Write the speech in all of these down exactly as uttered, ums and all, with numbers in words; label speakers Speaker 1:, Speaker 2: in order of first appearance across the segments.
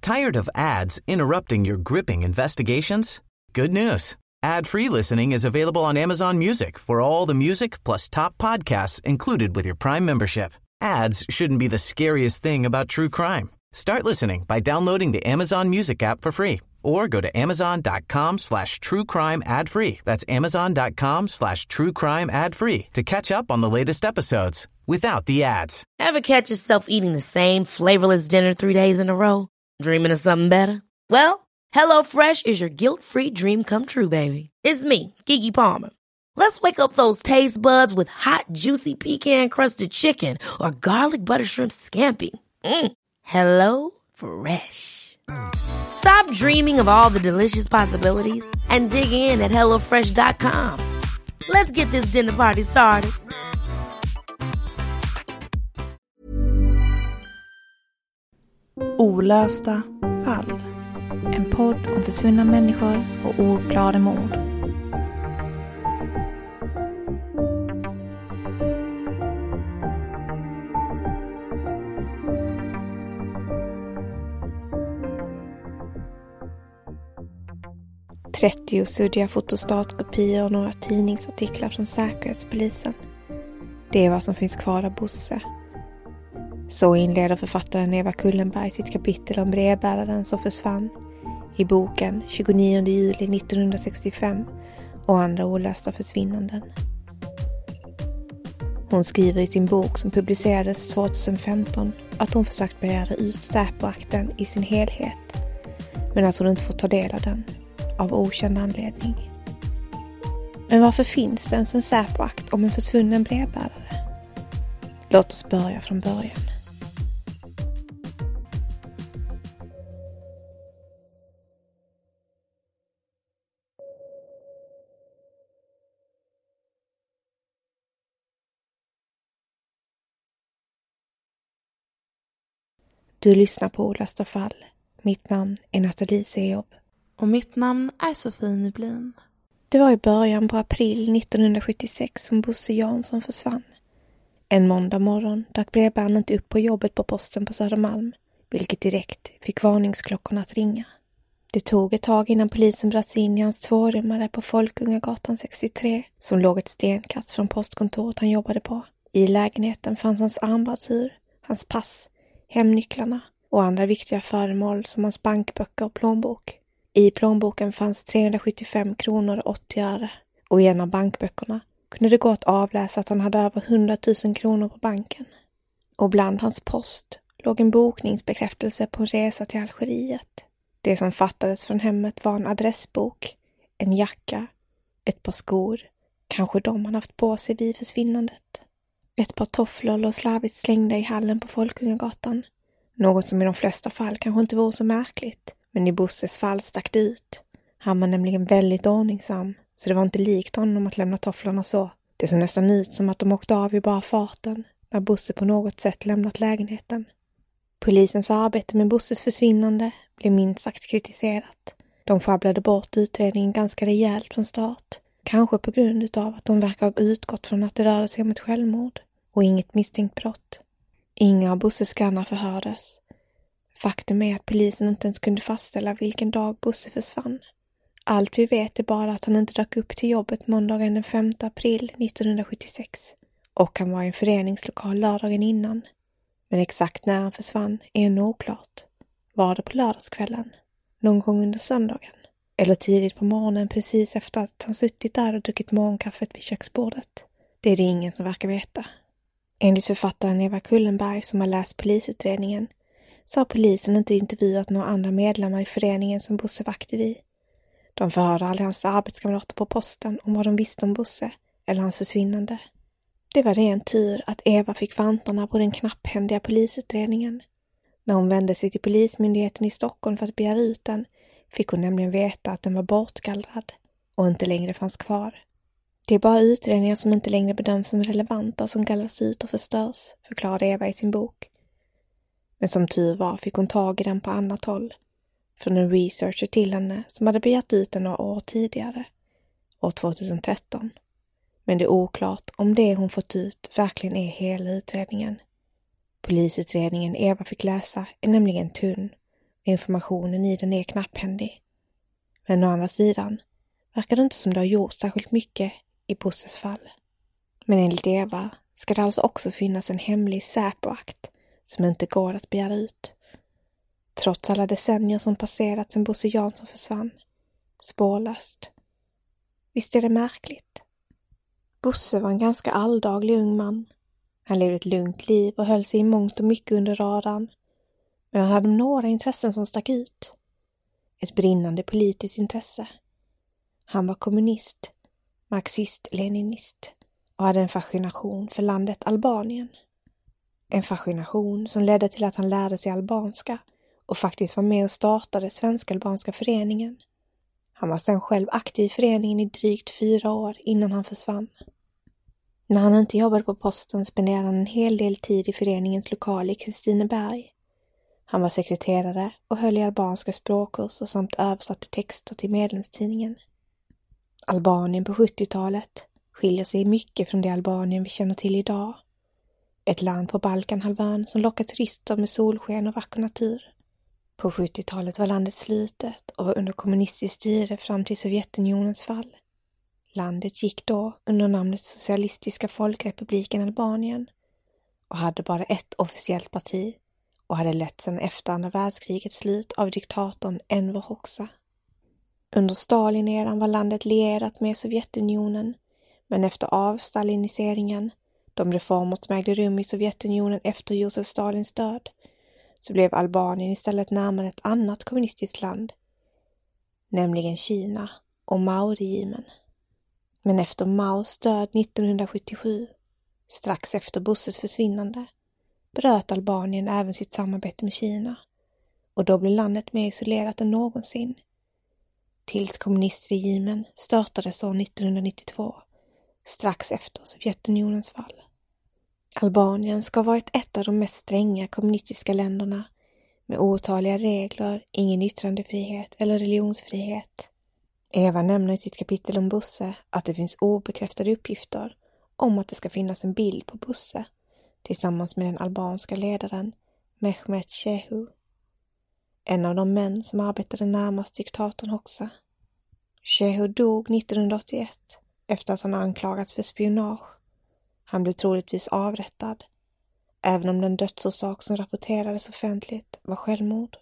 Speaker 1: Tired of ads interrupting your gripping investigations? Good news. Ad-free listening is available on Amazon Music for all the music plus top podcasts included with your Prime membership. Ads shouldn't be the scariest thing about true crime. Start listening by downloading the Amazon Music app for free or go to amazon.com slash true crime ad free. That's amazon.com slash true crime ad free to catch up on the latest episodes without the ads.
Speaker 2: Ever catch yourself eating the same flavorless dinner three days in a row? Dreaming of something better? Well, HelloFresh is your guilt-free dream come true, baby. It's me, Keke Palmer. Let's wake up those taste buds with hot, juicy pecan-crusted chicken or garlic butter shrimp scampi. Mm. Hello Fresh. Stop dreaming of all the delicious possibilities and dig in at hello fresh dot com. Let's get this dinner party started.
Speaker 3: Olösta fall. En podd om försvunna människor och ouppklarade mord. trettio suddiga fotostatkopior och några tidningsartiklar från Säkerhetspolisen. Det är vad som finns kvar av Bosse. Så inleder författaren Eva Kullenberg sitt kapitel om brevbäraren som försvann i boken tjugonionde juli nittonhundrasextiofem och andra olösta försvinnanden. Hon skriver i sin bok som publicerades tjugohundrafemton att hon försökt begära ut Säpo-akten i sin helhet, men att hon inte får ta del av den av okänd anledning. Men varför finns det ens en Säpo-akt om en försvunnen brevbärare? Låt oss börja från början. Du lyssnar på Olösta fall. Mitt namn är Nathalie Seob.
Speaker 4: Och mitt namn är Sofie Nyblin.
Speaker 3: Det var i början på april nittonhundrasjuttiosex som Bosse Jansson försvann. En måndag morgon dök brevbäraren inte upp på jobbet på posten på Södermalm, vilket direkt fick varningsklockorna att ringa. Det tog ett tag innan polisen bröt in i hans tvårummare på Folkungagatan sextiotre, som låg ett stenkast från postkontoret han jobbade på. I lägenheten fanns hans armbandsur, hans pass, hemnycklarna och andra viktiga föremål som hans bankböcker och plånbok. I plånboken fanns trehundrasjuttiofem kronor och åttio öre och i en av bankböckerna kunde det gå att avläsa att han hade över hundratusen kronor på banken. Och bland hans post låg en bokningsbekräftelse på en resa till Algeriet. Det som fattades från hemmet var en adressbok, en jacka, ett par skor, kanske de han haft på sig vid försvinnandet. Ett par tofflor låg slarvigt slängda i hallen på Folkungagatan. Något som i de flesta fall kanske inte vore så märkligt, men i Bosses fall stack det ut. Han var nämligen väldigt ordningsam, så det var inte likt honom att lämna tofflorna så. Det såg nästan ut som att de åkte av i bara farten när Bosse på något sätt lämnat lägenheten. Polisens arbete med Bosses försvinnande blev minst sagt kritiserat. De sjabblade bort utredningen ganska rejält från start. Kanske på grund av att de verkar ha utgått från att det rörde sig om ett självmord och inget misstänkt brott. Inga av Bosses grannar förhördes. Faktum är att polisen inte ens kunde fastställa vilken dag Bosse försvann. Allt vi vet är bara att han inte dök upp till jobbet måndagen den femte april nittonhundrasjuttiosex och han var i en föreningslokal lördagen innan. Men exakt när han försvann är ännu oklart. Var det på lördagskvällen? Någon gång under söndagen? Eller tidigt på morgonen precis efter att han suttit där och druckit morgonkaffet vid köksbordet? Det är det ingen som verkar veta. Enligt författaren Eva Kullenberg som har läst polisutredningen så har polisen inte intervjuat några andra medlemmar i föreningen som Bosse var aktiv i. De förhörde aldrig hans arbetskamrater på posten om vad de visste om Bosse eller hans försvinnande. Det var ren tur att Eva fick vantarna på den knapphändiga polisutredningen. När hon vände sig till polismyndigheten i Stockholm för att begära ut den fick hon nämligen veta att den var bortgallrad och inte längre fanns kvar. Det är bara utredningar som inte längre bedöms som relevanta som gallras ut och förstörs, förklarade Eva i sin bok. Men som tur var fick hon tag i den på annat håll. Från en researcher till henne som hade begärt ut den några år tidigare, år tjugohundratretton. Men det är oklart om det hon fått ut verkligen är hela utredningen. Polisutredningen Eva fick läsa är nämligen tunn Informationen i den är knapphändig. Men å andra sidan verkar det inte som det har gjort särskilt mycket i Busses fall. Men enligt Eva ska det alltså också finnas en hemlig Säpoakt som inte går att begära ut. Trots alla decennier som passerat sedan Bosse Jansson försvann. Spårlöst. Visst är det märkligt? Bosse var en ganska alldaglig ung man. Han levde ett lugnt liv och höll sig i mångt och mycket under radarn. Men han hade några intressen som stack ut. Ett brinnande politiskt intresse. Han var kommunist, marxist-leninist och hade en fascination för landet Albanien. En fascination som ledde till att han lärde sig albanska och faktiskt var med och startade Svensk-albanska föreningen. Han var sedan själv aktiv i föreningen i drygt fyra år innan han försvann. När han inte jobbade på posten spenderade han en hel del tid i föreningens lokal i Kristineberg. Han var sekreterare och höll i albanska språkkurser samt översatte texter till medlemstidningen. Albanien på sjuttiotalet skiljer sig mycket från det Albanien vi känner till idag. Ett land på Balkanhalvön som lockar turister med solsken och vacker natur. På sjuttiotalet var landet slutet och var under kommunistiskt styre fram till Sovjetunionens fall. Landet gick då under namnet Socialistiska folkrepubliken Albanien och hade bara ett officiellt parti och hade lett sedan efter andra världskrigets slut av diktatorn Enver Hoxha. Under Stalin-eran var landet lierat med Sovjetunionen, men efter avstaliniseringen, de reformer som ägde rum i Sovjetunionen efter Josef Stalins död, så blev Albanien istället närmare ett annat kommunistiskt land, nämligen Kina och Mao-regimen. Men efter Maos död nittonhundrasjuttiosju, strax efter Busses försvinnande, bröt Albanien även sitt samarbete med Kina och då blev landet mer isolerat än någonsin. Tills kommunistregimen störtades år nittonhundranittiotvå, strax efter Sovjetunionens fall. Albanien ska ha varit ett av de mest stränga kommunistiska länderna med otaliga regler, ingen yttrandefrihet eller religionsfrihet. Eva nämner i sitt kapitel om Busse att det finns obekräftade uppgifter om att det ska finnas en bild på Busse tillsammans med den albanska ledaren Mehmet Shehu, en av de män som arbetade närmast diktatorn Hoxha. Shehu dog nittonhundraåttioett efter att han anklagats för spionage. Han blev troligtvis avrättad, även om den dödsorsak som rapporterades offentligt var självmord.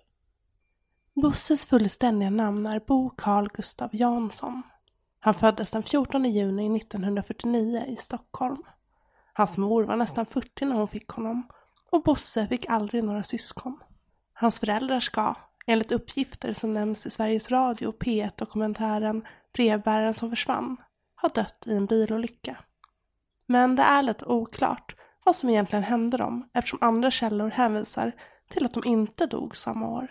Speaker 4: Busses fullständiga namn är Bo Carl Gustav Jansson. Han föddes den fjortonde juni nittonhundrafyrtionio i Stockholm. Hans mor var nästan fyrtio när hon fick honom och Bosse fick aldrig några syskon. Hans föräldrar ska, enligt uppgifter som nämns i Sveriges Radio P ett-dokumentären Brevbäraren som försvann, ha dött i en bilolycka. Men det är lite oklart vad som egentligen hände dem eftersom andra källor hänvisar till att de inte dog samma år.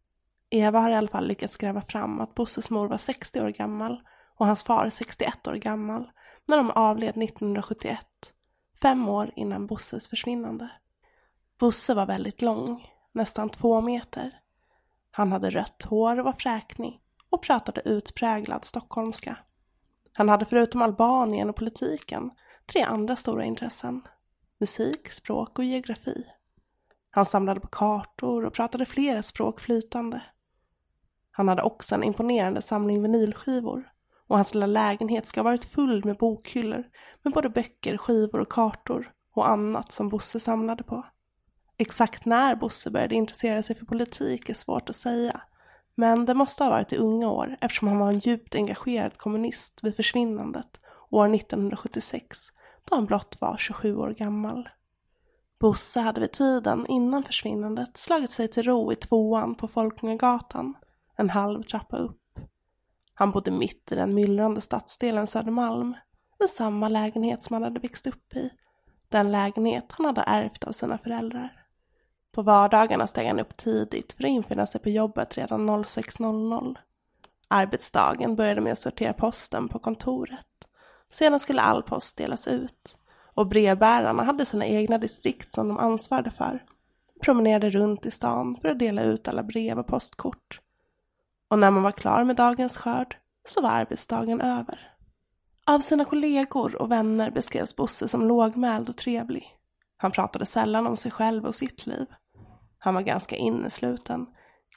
Speaker 4: Eva har i alla fall lyckats gräva fram att Busses mor var sextio år gammal och hans far sextioett år gammal när de avled nittonhundrasjuttioett, fem år innan Busses försvinnande. Busse var väldigt lång, nästan två meter. Han hade rött hår och var fräknig och pratade utpräglad stockholmska. Han hade förutom Albanien och politiken tre andra stora intressen: musik, språk och geografi. Han samlade på kartor och pratade flera språk flytande. Han hade också en imponerande samling vinylskivor och hans lilla lägenhet ska ha varit full med bokhyllor med både böcker, skivor och kartor och annat som Busse samlade på. Exakt när Busse började intressera sig för politik är svårt att säga, men det måste ha varit i unga år eftersom han var en djupt engagerad kommunist vid försvinnandet år nittonhundrasjuttiosex då han blott var tjugosju år gammal. Busse hade vid tiden innan försvinnandet slagit sig till ro i tvåan på Folkungagatan, en halv trappa upp. Han bodde mitt i den myllrande stadsdelen Södermalm, i samma lägenhet som han hade växt upp i, den lägenhet han hade ärvt av sina föräldrar. På vardagarna steg han upp tidigt för att infinna sig på jobbet redan sex noll noll. Arbetsdagen började med att sortera posten på kontoret. Sedan skulle all post delas ut. Och brevbärarna hade sina egna distrikt som de ansvarade för. Promenerade runt i stan för att dela ut alla brev och postkort. Och när man var klar med dagens skörd så var arbetsdagen över. Av sina kollegor och vänner beskrevs Busse som lågmäld och trevlig. Han pratade sällan om sig själv och sitt liv. Han var ganska innesluten,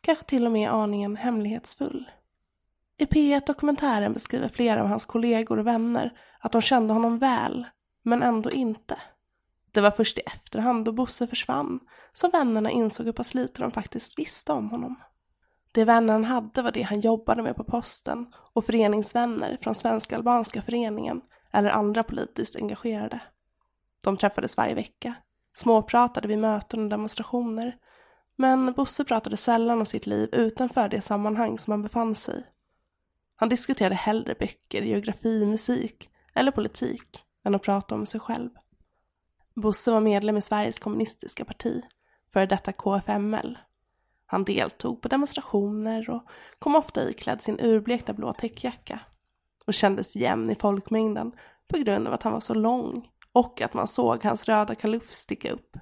Speaker 4: kanske till och med aningen hemlighetsfull. I P ett-dokumentären beskriver flera av hans kollegor och vänner att de kände honom väl, men ändå inte. Det var först i efterhand då Bosse försvann som vännerna insåg hur pass lite de faktiskt visste om honom. Det vännerna hade var det han jobbade med på posten och föreningsvänner från Svenska Albanska föreningen eller andra politiskt engagerade. De träffades varje vecka, småpratade vid möten och demonstrationer, men Bosse pratade sällan om sitt liv utanför det sammanhang som han befann sig i. Han diskuterade hellre böcker, geografi, musik eller politik än att prata om sig själv. Bosse var medlem i Sveriges kommunistiska parti, för detta K F M L. Han deltog på demonstrationer och kom ofta iklädd sin urblekta blå täckjacka och kändes jämn i folkmängden på grund av att han var så lång och att man såg hans röda kalufs sticka upp.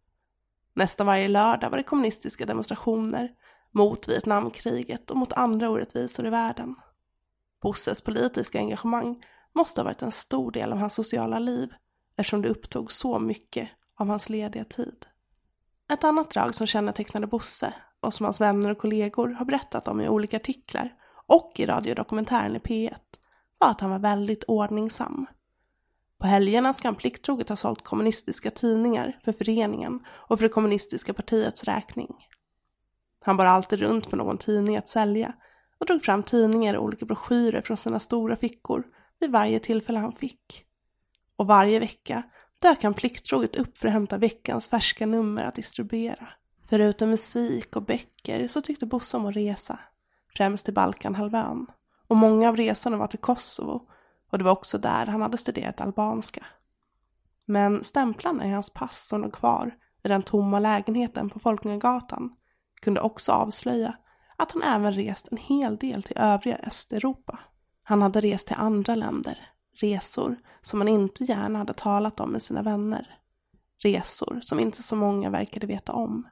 Speaker 4: Nästan varje lördag var det kommunistiska demonstrationer mot Vietnamkriget och mot andra orättvisor i världen. Bosses politiska engagemang måste ha varit en stor del av hans sociala liv eftersom det upptog så mycket av hans lediga tid. Ett annat drag som kännetecknade Bosse och som hans vänner och kollegor har berättat om i olika artiklar och i radiodokumentären i P ett var att han var väldigt ordningsam. På helgerna ska han plikttroget ha sålt kommunistiska tidningar för föreningen och för det kommunistiska partiets räkning. Han bar alltid runt på någon tidning att sälja och drog fram tidningar och olika broschyrer från sina stora fickor vid varje tillfälle han fick. Och varje vecka dök han plikttroget upp för att hämta veckans färska nummer att distribuera. Förutom musik och böcker så tyckte Bosse om att resa, främst till Balkanhalvön. Och många av resorna var till Kosovo och det var också där han hade studerat albanska. Men stämplarna i hans pass som låg kvar i den tomma lägenheten på Folkungagatan kunde också avslöja att han även rest en hel del till övriga Östeuropa. Han hade rest till andra länder, resor som han inte gärna hade talat om med sina vänner. Resor som inte så många verkade veta om.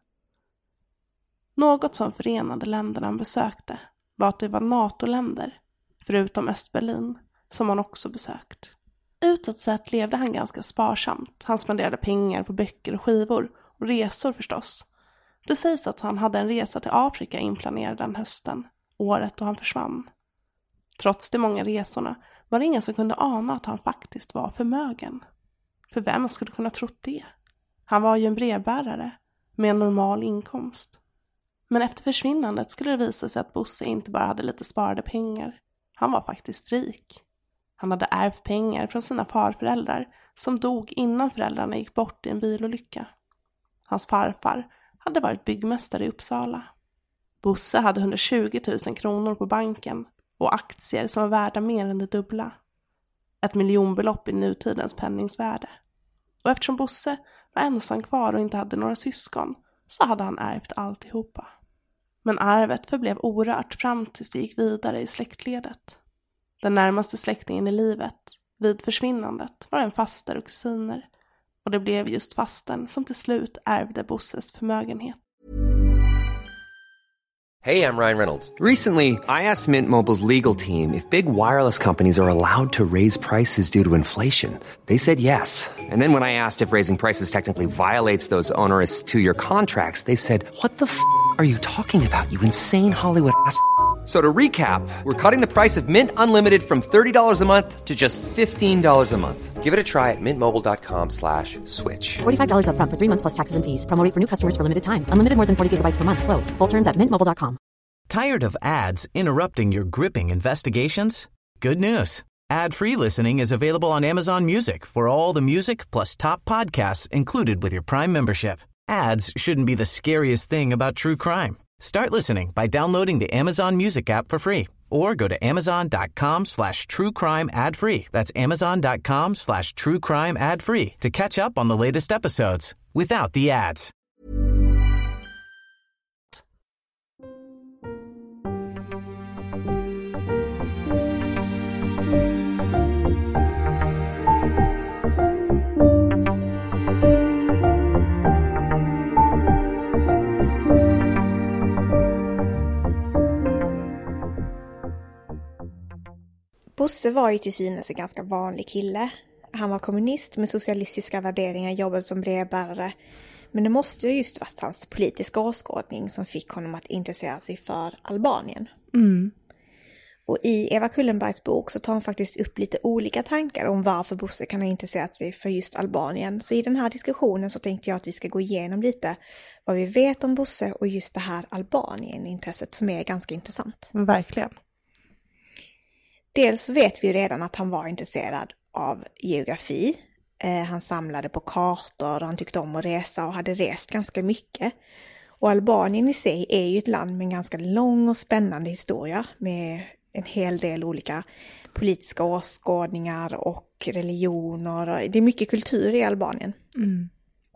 Speaker 4: Något som förenade länderna han besökte var att det var NATO-länder, förutom Östberlin, som han också besökt. Utåt sett levde han ganska sparsamt. Han spenderade pengar på böcker och skivor och resor förstås. Det sägs att han hade en resa till Afrika inplanerad den hösten, året då han försvann. Trots de många resorna var det ingen som kunde ana att han faktiskt var förmögen. För vem skulle kunna trott det? Han var ju en brevbärare med en normal inkomst. Men efter försvinnandet skulle det visa sig att Bosse inte bara hade lite sparade pengar. Han var faktiskt rik. Han hade ärvt pengar från sina farföräldrar som dog innan föräldrarna gick bort i en bilolycka. Hans farfar hade varit byggmästare i Uppsala. Bosse hade hundratjugo tusen kronor på banken och aktier som var värda mer än det dubbla. Ett miljonbelopp i nutidens penningsvärde. Och eftersom Bosse var ensam kvar och inte hade några syskon så hade han ärvt alltihopa. Men arvet förblev orört fram tills det gick vidare i släktledet. Den närmaste släktingen i livet, vid försvinnandet, var en faster och kusiner. Och det blev just fasten som till slut ärvde Bosses förmögenhet.
Speaker 5: Hey, I'm Ryan Reynolds. Recently, I asked Mint Mobile's legal team if big wireless companies are allowed to raise prices due to inflation. They said yes. And then when I asked if raising prices technically violates those onerous two-year contracts, they said, what the f*** are you talking about, you insane Hollywood ass f- So to recap, we're cutting the price of Mint Unlimited from thirty dollars a month to just fifteen dollars a month. Give it a try at mintmobile.com slash switch.
Speaker 6: forty-five dollars up front for three months plus taxes and fees. Promo rate for new customers for limited time. Unlimited more than forty gigabytes per month. Slows full terms at mint mobile dot com.
Speaker 1: Tired of ads interrupting your gripping investigations? Good news. Ad-free listening is available on Amazon Music for all the music plus top podcasts included with your Prime membership. Ads shouldn't be the scariest thing about true crime. Start listening by downloading the Amazon Music app for free or go to amazon.com slash true crime ad free. That's amazon.com slash true crime ad free to catch up on the latest episodes without the ads.
Speaker 3: Bosse var ju till synes en ganska vanlig kille. Han var kommunist med socialistiska värderingar, jobbade som brevbärare. Men det måste ju just varit hans politiska åskådning som fick honom att intressera sig för Albanien.
Speaker 4: Mm.
Speaker 3: Och i Eva Kullenbergs bok så tar hon faktiskt upp lite olika tankar om varför Bosse kan ha intresserat sig för just Albanien. Så i den här diskussionen så tänkte jag att vi ska gå igenom lite vad vi vet om Bosse och just det här Albanien-intresset som är ganska intressant.
Speaker 4: Verkligen.
Speaker 3: Dels vet vi redan att han var intresserad av geografi. Eh, han samlade på kartor och han tyckte om att resa och hade rest ganska mycket. Och Albanien i sig är ju ett land med en ganska lång och spännande historia med en hel del olika politiska åskådningar och religioner. Det är mycket kultur i Albanien.
Speaker 4: Mm.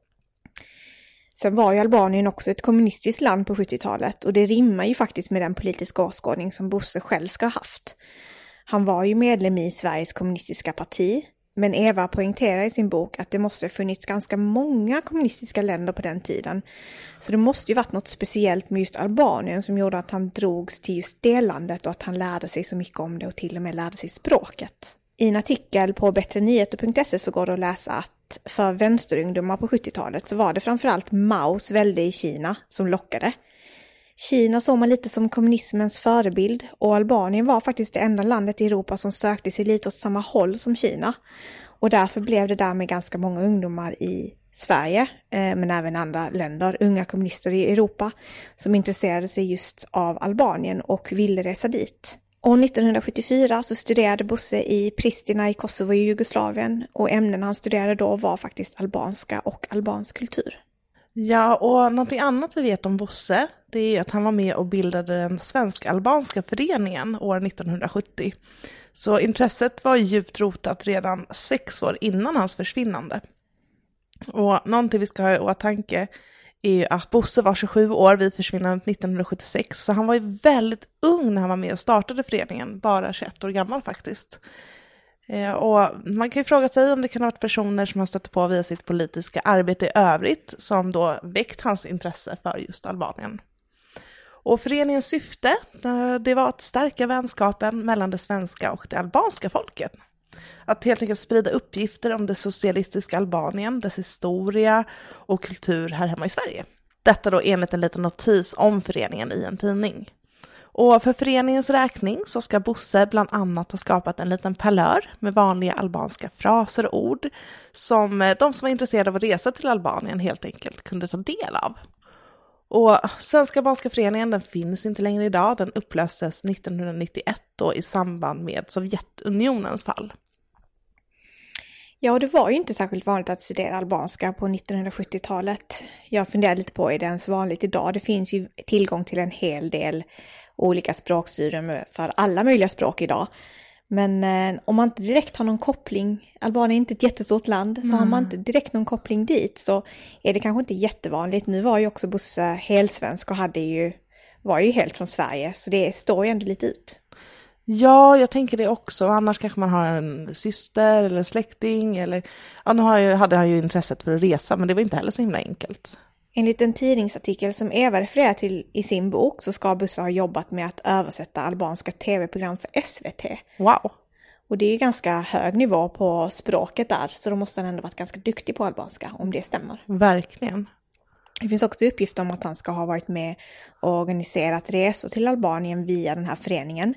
Speaker 3: Sen var ju Albanien också ett kommunistiskt land på sjuttiotalet och det rimmar ju faktiskt med den politiska åskådning som Bosse själv ska ha haft. Han var ju medlem i Sveriges kommunistiska parti, men Eva poängterar i sin bok att det måste ha funnits ganska många kommunistiska länder på den tiden. Så det måste ju varit något speciellt med just Albanien som gjorde att han drogs till just det landet och att han lärde sig så mycket om det och till och med lärde sig språket. I en artikel på bättre nyheter punkt se så går det att läsa att för vänsterungdomar på sjuttiotalet så var det framförallt Maos välde i Kina som lockade. Kina såg man lite som kommunismens förebild och Albanien var faktiskt det enda landet i Europa som sökte sig lite åt samma håll som Kina. Och därför blev det därmed ganska många ungdomar i Sverige, eh, men även andra länder, unga kommunister i Europa, som intresserade sig just av Albanien och ville resa dit. Och nittonhundrasjuttiofyra så studerade Bosse i Pristina i Kosovo i Jugoslavien och ämnen han studerade då var faktiskt albanska och albansk kultur.
Speaker 4: Ja, och någonting annat vi vet om Bosse, det är att han var med och bildade den svensk-albanska föreningen år nittonhundrasjuttio. Så intresset var djupt rotat redan sex år innan hans försvinnande. Och någonting vi ska ha i åtanke är ju att Bosse var tjugosju år vid försvinnandet nittonhundrasjuttiosex. Så han var ju väldigt ung när han var med och startade föreningen, bara tjugoett år gammal faktiskt. Och man kan ju fråga sig om det kan ha varit personer som han stötte på via sitt politiska arbete i övrigt som då väckt hans intresse för just Albanien. Och föreningens syfte, det var att stärka vänskapen mellan det svenska och det albanska folket. Att helt enkelt sprida uppgifter om det socialistiska Albanien, dess historia och kultur här hemma i Sverige. Detta då enligt en liten notis om föreningen i en tidning. Och för föreningens räkning så ska Bosse bland annat ha skapat en liten palör med vanliga albanska fraser och ord som de som var intresserade av att resa till Albanien helt enkelt kunde ta del av. Och Svenska albanska föreningen den finns inte längre idag, den upplöstes nittonhundranittioett då i samband med Sovjetunionens fall.
Speaker 3: Ja, och det var ju inte särskilt vanligt att studera albanska på nittonhundrasjuttiotalet. Jag funderar lite på, är det ens vanligt idag? Det finns ju tillgång till en hel del olika språkstudier för alla möjliga språk idag. Men eh, om man inte direkt har någon koppling, Albanien är inte ett jättestort land, så mm. har man inte direkt någon koppling dit så är det kanske inte jättevanligt. Nu var ju också Bosse helsvensk och hade ju, var ju helt från Sverige, så det står ju ändå lite ut.
Speaker 4: Ja, jag tänker det också. Annars kanske man har en syster eller en släkting. Eller, ja, nu har jag, hade han ju intresset för att resa, men det var inte heller så himla enkelt.
Speaker 3: Enligt en tidningsartikel som Eva refererar till i sin bok så ska Bosse ha jobbat med att översätta albanska tv-program för S V T.
Speaker 4: Wow!
Speaker 3: Och det är ju ganska hög nivå på språket där, så då måste han ändå varit ganska duktig på albanska, om det stämmer.
Speaker 4: Verkligen.
Speaker 3: Det finns också uppgifter om att han ska ha varit med och organiserat resor till Albanien via den här föreningen.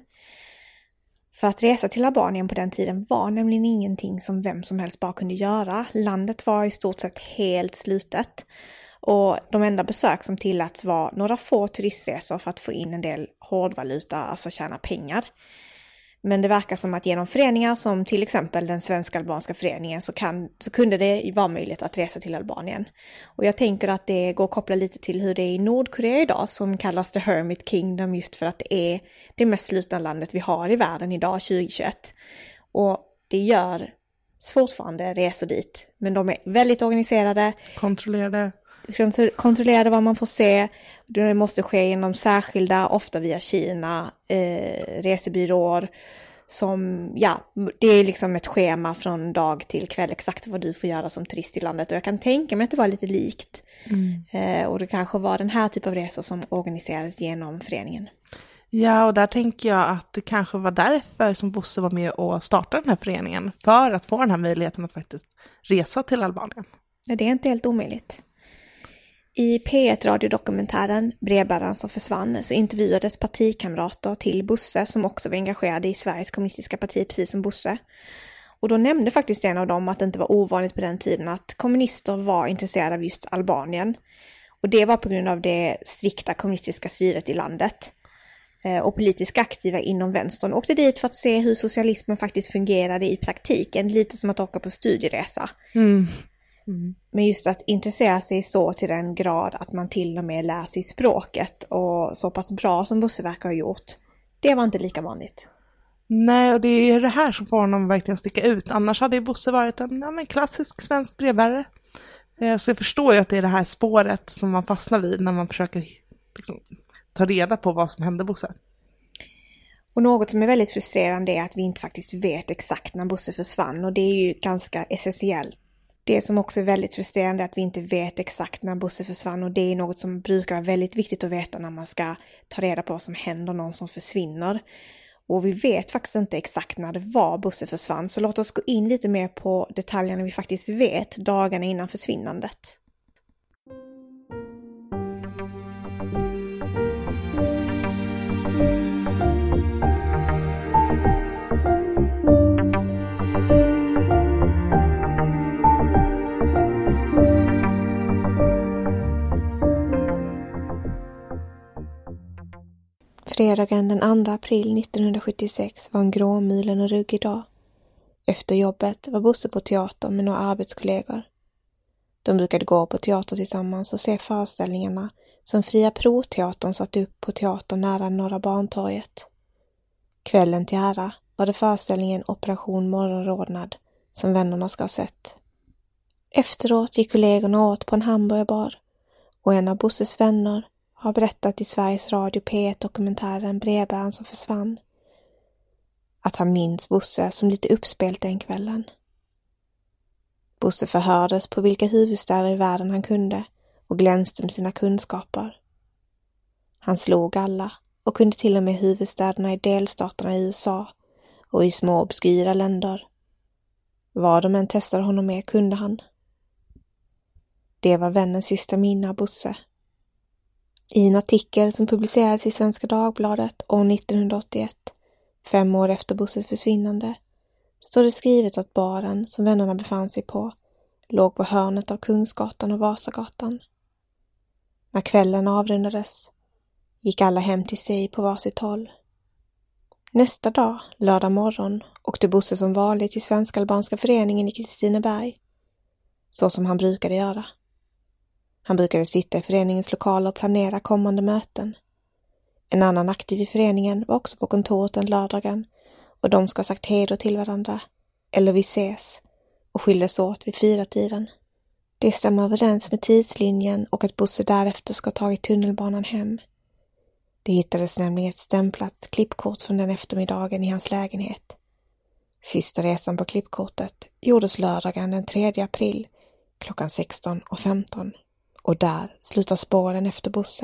Speaker 3: För att resa till Albanien på den tiden var nämligen ingenting som vem som helst bara kunde göra. Landet var i stort sett helt slutet. Och de enda besök som tilläts var några få turistresor för att få in en del hårdvaluta, alltså tjäna pengar. Men det verkar som att genom föreningar som till exempel den svenska albanska föreningen så, kan, så kunde det vara möjligt att resa till Albanien. Och jag tänker att det går att koppla lite till hur det är i Nordkorea idag som kallas The Hermit Kingdom just för att det är det mest slutna landet vi har i världen idag tjugohundratjugoett. Och det gör fortfarande resor dit, men de är väldigt organiserade.
Speaker 4: Kontrollerade.
Speaker 3: Kontrollerade vad man får se. Det måste ske genom särskilda, ofta via Kina, eh, resebyråer. Som, ja, det är liksom ett schema från dag till kväll exakt vad du får göra som turist i landet. Och jag kan tänka mig att det var lite likt. Mm. Eh, och det kanske var den här typen av resor som organiserades genom föreningen.
Speaker 4: Ja, och där tänker jag att det kanske var därför som Bosse var med och startade den här föreningen. För att få den här möjligheten att faktiskt resa till Albanien.
Speaker 3: Ja, det är inte helt omöjligt. I P ett-radiodokumentären Brevbäraren som försvann så intervjuades partikamrater till Bosse som också var engagerade i Sveriges kommunistiska parti precis som Bosse. Och då nämnde faktiskt en av dem att det inte var ovanligt på den tiden att kommunister var intresserade av just Albanien. Och det var på grund av det strikta kommunistiska styret i landet. Och politiskt aktiva inom vänstern åkte dit för att se hur socialismen faktiskt fungerade i praktiken. Lite som att åka på studieresa. Mm. Mm. Men just att intressera sig så till den grad att man till och med lär sig språket och så pass bra som Bosse verkar ha gjort, det var inte lika vanligt.
Speaker 4: Nej, och det är det här som får honom verkligen sticka ut. Annars hade ju Bosse varit en, ja, en klassisk svensk brevbärare. Så jag förstår ju att det är det här spåret som man fastnar vid när man försöker liksom ta reda på vad som hände Bosse.
Speaker 3: Och något som är väldigt frustrerande är att vi inte faktiskt vet exakt när Bosse försvann, och det är ju ganska essentiellt. Det som också är väldigt frustrerande är att vi inte vet exakt när Bosse försvann, och det är något som brukar vara väldigt viktigt att veta när man ska ta reda på vad som händer någon som försvinner. Och vi vet faktiskt inte exakt när det var Bosse försvann, så låt oss gå in lite mer på detaljerna vi faktiskt vet dagarna innan försvinnandet. Fredagen den andra april nittonhundrasjuttiosex var en gråmulen och ruggig dag. Efter jobbet var Bosse på teater med några arbetskollegor. De brukade gå på teater tillsammans och se föreställningarna som Fria Pro-teatern satt upp på teatern nära Norra Bantorget. Kvällen till ära var det föreställningen Operation Morgonrodnad som vännerna ska ha sett. Efteråt gick kollegorna åt på en hamburgerbar, och en av Bosses vänner har berättat i Sveriges Radio P ett-dokumentären Brevbäraren som försvann att han minns Bosse som lite uppspelt den kvällen. Bosse förhördes på vilka huvudstäder i världen han kunde och glänste med sina kunskaper. Han slog alla och kunde till och med huvudstäderna i delstaterna i U S A och i små obskyra länder. Vad de än testade honom med kunde han. Det var vännens sista minne av Bosse. I en artikel som publicerades i Svenska Dagbladet år nittonhundraåttioett, fem år efter Bosses försvinnande, står det skrivet att baren som vännerna befann sig på låg på hörnet av Kungsgatan och Vasagatan. När kvällen avrundades gick alla hem till sig på varsitt håll. Nästa dag, lördag morgon, åkte Bosse som vanligt till Svensk-albanska föreningen i Kristineberg, så som han brukade göra. Han brukade sitta i föreningens lokaler och planera kommande möten. En annan aktiv i föreningen var också på kontoret den lördagen, och de ska ha sagt hej då till varandra, eller vi ses, och skildes åt vid fyra tiden. Det stämmer överens med tidslinjen och att Bosse därefter ska ha tagit tunnelbanan hem. Det hittades nämligen ett stämplat klippkort från den eftermiddagen i hans lägenhet. Sista resan på klippkortet gjordes lördagen den tredje april klockan sexton och femton. Och där slutar spåren efter Bosse.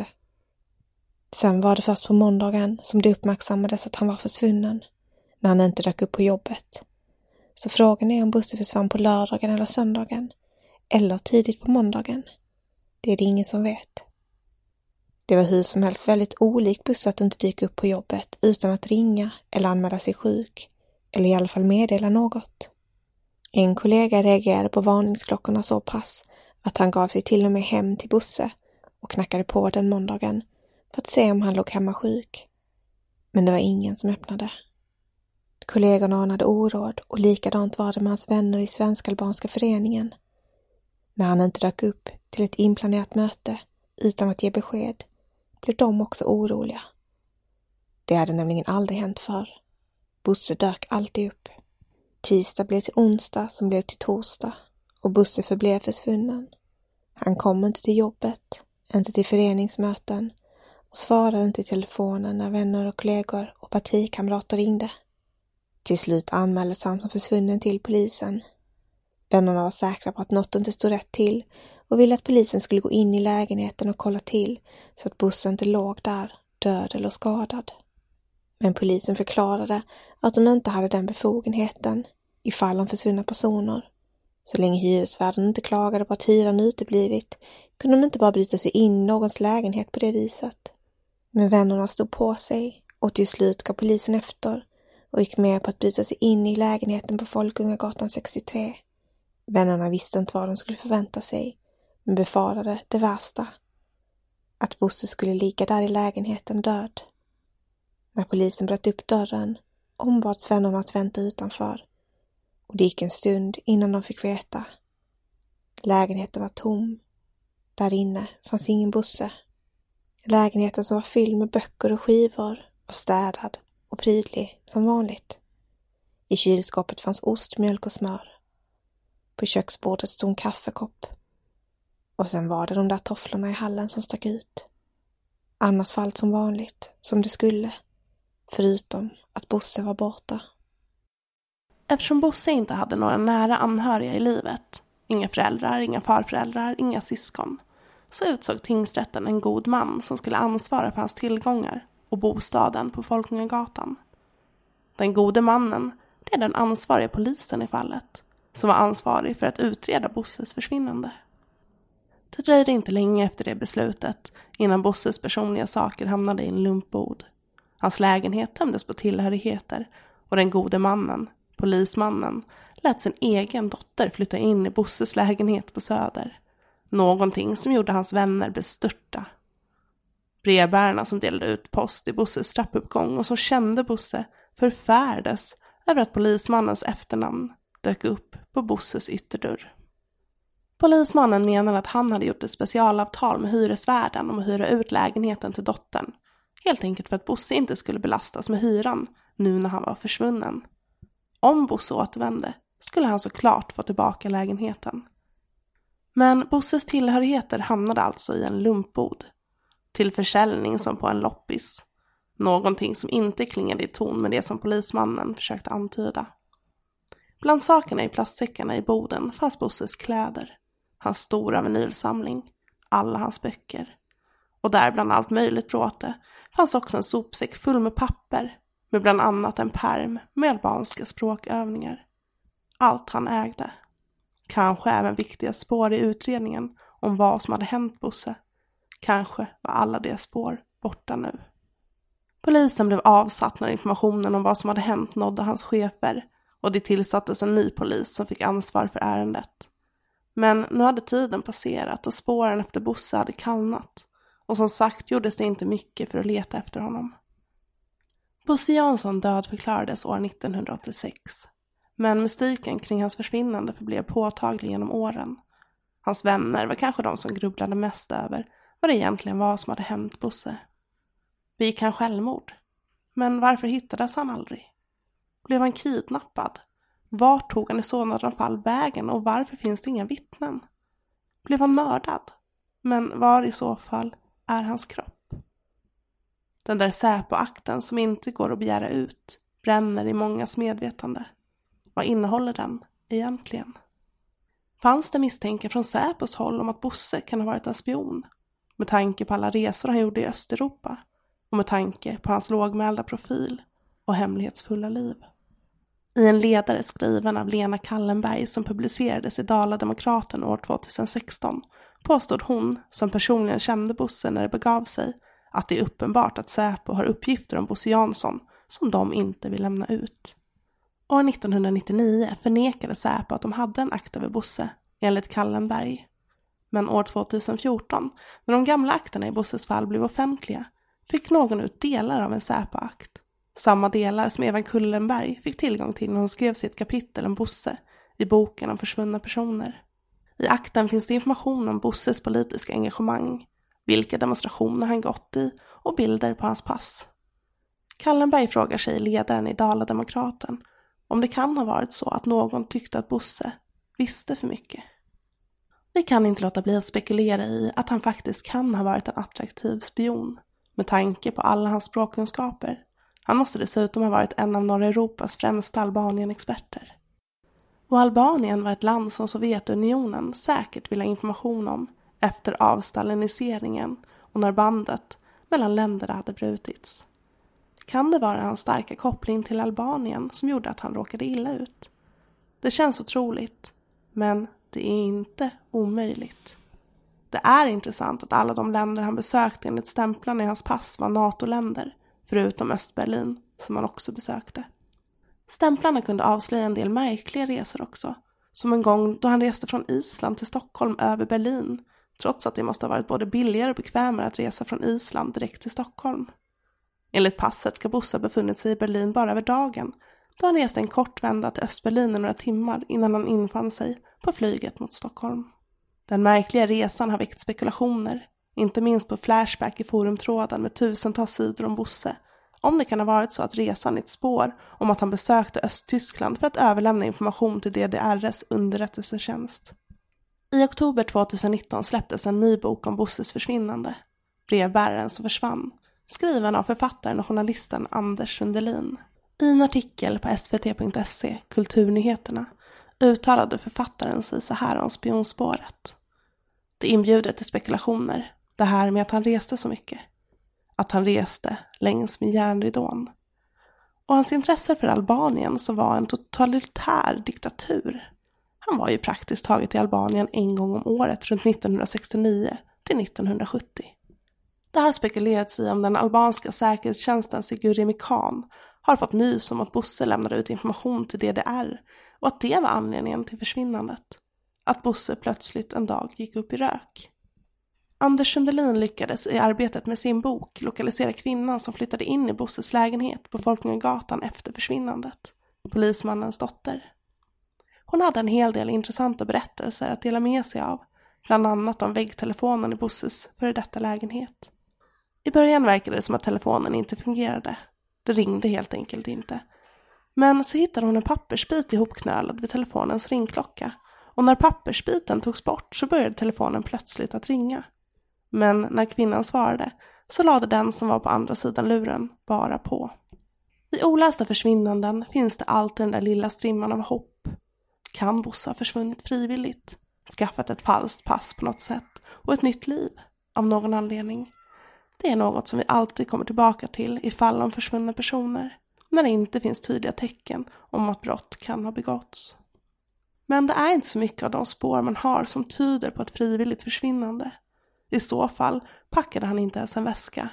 Speaker 3: Sen var det först på måndagen som det uppmärksammades att han var försvunnen, när han inte dök upp på jobbet. Så frågan är om Bosse försvann på lördagen eller söndagen, eller tidigt på måndagen. Det är det ingen som vet. Det var hur som helst väldigt olikt Bosse att inte dyka upp på jobbet utan att ringa eller anmäla sig sjuk, eller i alla fall meddela något. En kollega reagerade på varningsklockorna så pass att han gav sig till och med hem till Bosse och knackade på den måndagen för att se om han låg hemma sjuk. Men det var ingen som öppnade. Kollegorna anade oråd, och likadant var det med hans vänner i Svensk-albanska föreningen. När han inte dök upp till ett inplanerat möte utan att ge besked blev de också oroliga. Det hade nämligen aldrig hänt förr. Bosse dök alltid upp. Tisdag blev till onsdag som blev till torsdag, och Bosse förblev försvunnen. Han kom inte till jobbet, inte till föreningsmöten, och svarade inte i telefonen när vänner och kollegor och partikamrater ringde. Till slut anmäldes han som försvunnen till polisen. Vännerna var säkra på att något inte stod rätt till och ville att polisen skulle gå in i lägenheten och kolla till så att Bosse inte låg där, död eller skadad. Men polisen förklarade att de inte hade den befogenheten i fall om försvunna personer. Så länge hyresvärden inte klagade på att hyran uteblivit kunde de inte bara bryta sig in i någons lägenhet på det viset. Men vännerna stod på sig och till slut gav polisen efter och gick med på att bryta sig in i lägenheten på Folkungagatan sextiotre. Vännerna visste inte vad de skulle förvänta sig, men befarade det värsta. Att Bosse skulle ligga där i lägenheten död. När polisen bröt upp dörren ombads vännerna att vänta utanför. Och det gick en stund innan de fick veta. Lägenheten var tom. Där inne fanns ingen Bosse. Lägenheten som var fylld med böcker och skivor var städad och prydlig som vanligt. I kylskåpet fanns ost, mjölk och smör. På köksbordet stod en kaffekopp. Och sen var det de där tofflorna i hallen som stack ut. Annars var allt som vanligt, som det skulle. Förutom att Bosse var borta.
Speaker 4: Eftersom Bosse inte hade några nära anhöriga i livet, inga föräldrar, inga farföräldrar, inga syskon, så utsåg tingsrätten en god man som skulle ansvara för hans tillgångar och bostaden på Folkungagatan. Den gode mannen är den ansvariga polisen i fallet, som var ansvarig för att utreda Bosses försvinnande. Det dröjde inte länge efter det beslutet innan Bosses personliga saker hamnade i en lumpbod. Hans lägenhet tömdes på tillhörigheter och den gode mannen, polismannen, lät sin egen dotter flytta in i Bosses lägenhet på Söder. Någonting som gjorde hans vänner bestörta. Brevbärarna som delade ut post i Bosses trappuppgång och som kände Bosse förfärdes över att polismannens efternamn dök upp på Bosses ytterdörr. Polismannen menade att han hade gjort ett specialavtal med hyresvärden om att hyra ut lägenheten till dottern. Helt enkelt för att Bosse inte skulle belastas med hyran nu när han var försvunnen. Om Bosse återvände skulle han såklart få tillbaka lägenheten. Men Bosses tillhörigheter hamnade alltså i en lumpbod. Till försäljning som på en loppis. Någonting som inte klingade i ton med det som polismannen försökte antyda. Bland sakerna i plastsäckarna i boden fanns Bosses kläder. Hans stora vinylsamling. Alla hans böcker. Och där bland allt möjligt bråte fanns också en sopsäck full med papper. Med bland annat en pärm med albanska språkövningar. Allt han ägde. Kanske även viktiga spår i utredningen om vad som hade hänt Bosse. Kanske var alla de spår borta nu. Polisen blev avsatt när informationen om vad som hade hänt nådde hans chefer och det tillsattes en ny polis som fick ansvar för ärendet. Men nu hade tiden passerat och spåren efter Bosse hade kallnat och som sagt gjordes det inte mycket för att leta efter honom. Bosse Jansson dödförklarades år nittonhundraåttiosex. Men mystiken kring hans försvinnande förblev påtaglig genom åren. Hans vänner var kanske de som grubblade mest över vad det egentligen var som hade hänt Bosse. Begick han självmord? Men varför hittades han aldrig? Blev han kidnappad? Vart tog han i sådana fall vägen och varför finns det inga vittnen? Blev han mördad? Men var i så fall är hans kropp? Den där Säpo-akten som inte går att begära ut bränner i mångas medvetande. Vad innehåller den egentligen? Fanns det misstankar från Säpos håll om att Bosse kan ha varit en spion? Med tanke på alla resor han gjorde i Östeuropa och med tanke på hans lågmälda profil och hemlighetsfulla liv. I en ledare skriven av Lena Kallenberg som publicerades i Dala-Demokraten år tjugohundrasexton påstod hon, som personligen kände Bosse när det begav sig, att det är uppenbart att Säpo har uppgifter om Bosse Jansson som de inte vill lämna ut. År nittonhundranittionio förnekade Säpo att de hade en akt över Bosse, enligt Kallenberg. Men år tjugohundrafjorton, när de gamla akterna i Bosses fall blev offentliga, fick någon ut delar av en Säpo-akt. Samma delar som Eva Kullenberg fick tillgång till när hon skrev sitt kapitel om Bosse i boken om försvunna personer. I akten finns det information om Bosses politiska engagemang, vilka demonstrationer han gått i och bilder på hans pass. Kallenberg frågar sig ledaren i Dala-Demokraten om det kan ha varit så att någon tyckte att Bosse visste för mycket. Vi kan inte låta bli att spekulera i att han faktiskt kan ha varit en attraktiv spion med tanke på alla hans språkkunskaper. Han måste dessutom ha varit en av norra Europas främsta Albanien-experter. Och Albanien var ett land som Sovjetunionen säkert ville ha information om efter avstaliniseringen och när bandet mellan länderna hade brutits. Kan det vara hans starka koppling till Albanien som gjorde att han råkade illa ut? Det känns otroligt, men det är inte omöjligt. Det är intressant att alla de länder han besökte enligt stämplarna i hans pass var NATO-länder, förutom Östberlin som han också besökte. Stämplarna kunde avslöja en del märkliga resor också, som en gång då han reste från Island till Stockholm över Berlin, trots att det måste ha varit både billigare och bekvämare att resa från Island direkt till Stockholm. Enligt passet ska Bosse ha befunnit sig i Berlin bara över dagen, då han reste en kort vända till Östberlin i några timmar innan han infann sig på flyget mot Stockholm. Den märkliga resan har väckt spekulationer, inte minst på Flashback i forumtråden med tusentals sidor om Bosse, om det kan ha varit så att resan är ett spår om att han besökte Östtyskland för att överlämna information till D D R:s underrättelsetjänst. I oktober tjugonitton släpptes en ny bok om Bosses försvinnande, Brevbäraren som försvann, skriven av författaren och journalisten Anders Sundelin. I en artikel på s v t punkt se, Kulturnyheterna, uttalade författaren sig så här om spionspåret. Det inbjuder till spekulationer, det här med att han reste så mycket. Att han reste längs med järnridån. Och hans intresse för Albanien som var en totalitär diktatur. Han var ju praktiskt taget i Albanien en gång om året runt nittonhundrasextionio till nittonhundrasjuttio. Det har spekulerats i om den albanska säkerhetstjänsten Sigurimi Khan har fått nys om att Bosse lämnade ut information till D D R och att det var anledningen till försvinnandet. Att Bosse plötsligt en dag gick upp i rök. Anders Sundelin lyckades i arbetet med sin bok lokalisera kvinnan som flyttade in i Bosses lägenhet på Folkungagatan efter försvinnandet, polismannens dotter. Hon hade en hel del intressanta berättelser att dela med sig av, bland annat om väggtelefonen i Bosses före detta lägenhet. I början verkade det som att telefonen inte fungerade. Det ringde helt enkelt inte. Men så hittade hon en pappersbit ihopknölad vid telefonens ringklocka, och när pappersbiten togs bort så började telefonen plötsligt att ringa. Men när kvinnan svarade så lade den som var på andra sidan luren bara på. I olösta försvinnanden finns det alltid den där lilla strimman av hopp. Kan Bosse ha försvunnit frivilligt? Skaffat ett falskt pass på något sätt och ett nytt liv av någon anledning? Det är något som vi alltid kommer tillbaka till i fall om försvunna personer, när det inte finns tydliga tecken om att brott kan ha begåtts. Men det är inte så mycket av de spår man har som tyder på ett frivilligt försvinnande. I så fall packade han inte ens en väska.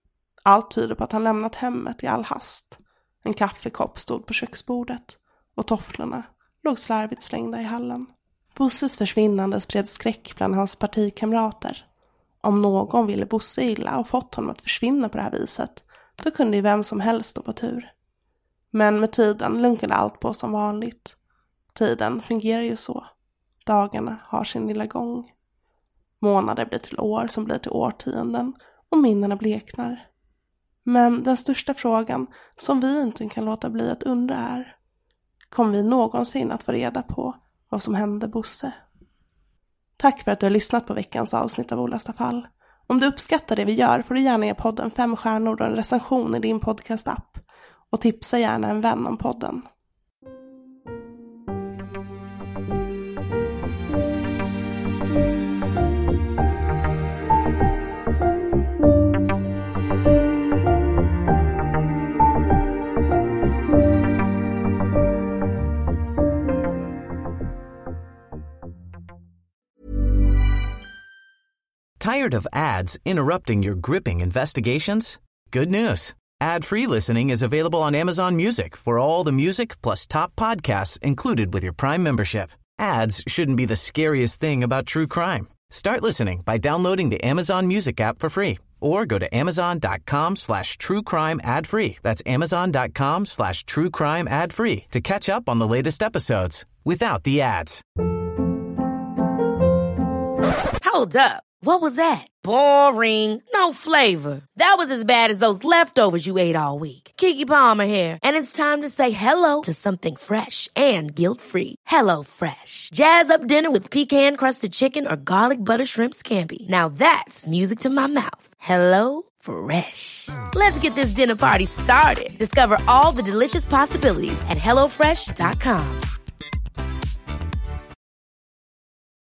Speaker 4: Allt tyder på att han lämnat hemmet i all hast. En kaffekopp stod på köksbordet och tofflorna låg slarvigt slängda i hallen. Bosses försvinnande spred skräck bland hans partikamrater. Om någon ville Bosse illa och fått honom att försvinna på det här viset, då kunde ju vem som helst stå på tur. Men med tiden lunkade allt på som vanligt. Tiden fungerar ju så. Dagarna har sin lilla gång. Månader blir till år som blir till årtionden och minnena bleknar. Men den största frågan som vi inte kan låta bli att undra är: kommer vi någonsin att få reda på vad som hände Bosse? Tack för att du har lyssnat på veckans avsnitt av Olösta fall. Om du uppskattar det vi gör får du gärna ge podden fem stjärnor och en recension i din podcast-app. Och tipsa gärna en vän om podden.
Speaker 1: Tired of ads interrupting your gripping investigations? Good news. Ad-free listening is available on Amazon Music for all the music plus top podcasts included with your Prime membership. Ads shouldn't be the scariest thing about true crime. Start listening by downloading the Amazon Music app for free or go to amazon.com slash true crime ad free. That's amazon.com slash true crime ad free to catch up on the latest episodes without the ads.
Speaker 2: Hold up. What was that? Boring. No flavor. That was as bad as those leftovers you ate all week. Keke Palmer here, and it's time to say hello to something fresh and guilt-free. Hello Fresh. Jazz up dinner with pecan-crusted chicken or garlic butter shrimp scampi. Now that's music to my mouth. Hello Fresh. Let's get this dinner party started. Discover all the delicious possibilities at hello fresh dot com.